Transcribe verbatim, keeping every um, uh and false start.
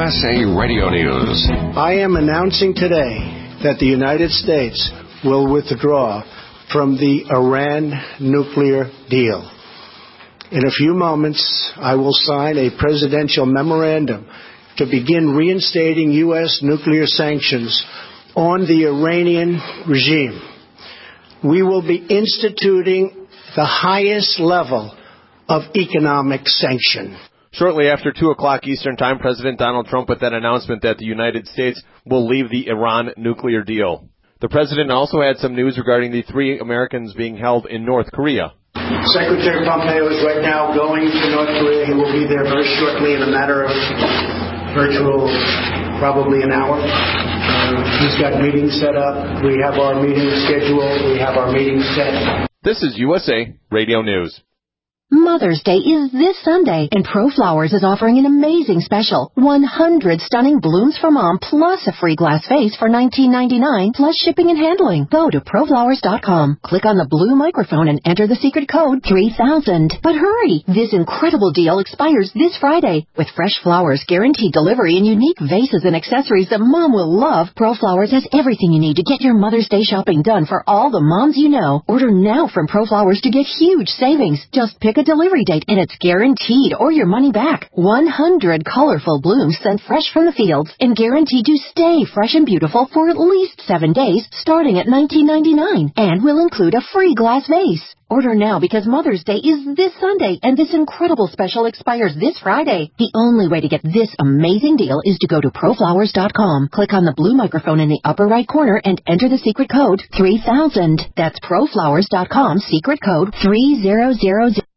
S A Radio News. I am announcing today that the United States will withdraw from the Iran nuclear deal. In a few moments, I will sign a presidential memorandum to begin reinstating U S nuclear sanctions on the Iranian regime. We will be instituting the highest level of economic sanction. Shortly after two o'clock Eastern Time, President Donald Trump put that announcement that the United States will leave the Iran nuclear deal. The president also had some news regarding the three Americans being held in North Korea. Secretary Pompeo is right now going to North Korea. He will be there very shortly in a matter of virtual, probably an hour. Uh, he's got meetings set up. We have our meetings scheduled. We have our meetings set. This is U S A Radio News. Mother's Day is this Sunday, and ProFlowers is offering an amazing special. one hundred stunning blooms for mom, plus a free glass vase for nineteen ninety-nine, plus shipping and handling. Go to pro flowers dot com, click on the blue microphone, and enter the secret code three thousand. But hurry! This incredible deal expires this Friday. With fresh flowers, guaranteed delivery, and unique vases and accessories that mom will love, ProFlowers has everything you need to get your Mother's Day shopping done for all the moms you know. Order now from ProFlowers to get huge savings. Just pick a delivery date and it's guaranteed or your money back. one hundred colorful blooms sent fresh from the fields and guaranteed to stay fresh and beautiful for at least seven days starting at nineteen ninety-nine, and will include a free glass vase. Order now because Mother's Day is this Sunday and this incredible special expires this Friday. The only way to get this amazing deal is to go to pro flowers dot com, click on the blue microphone in the upper right corner and enter the secret code three thousand. That's pro flowers dot com, secret code three thousand.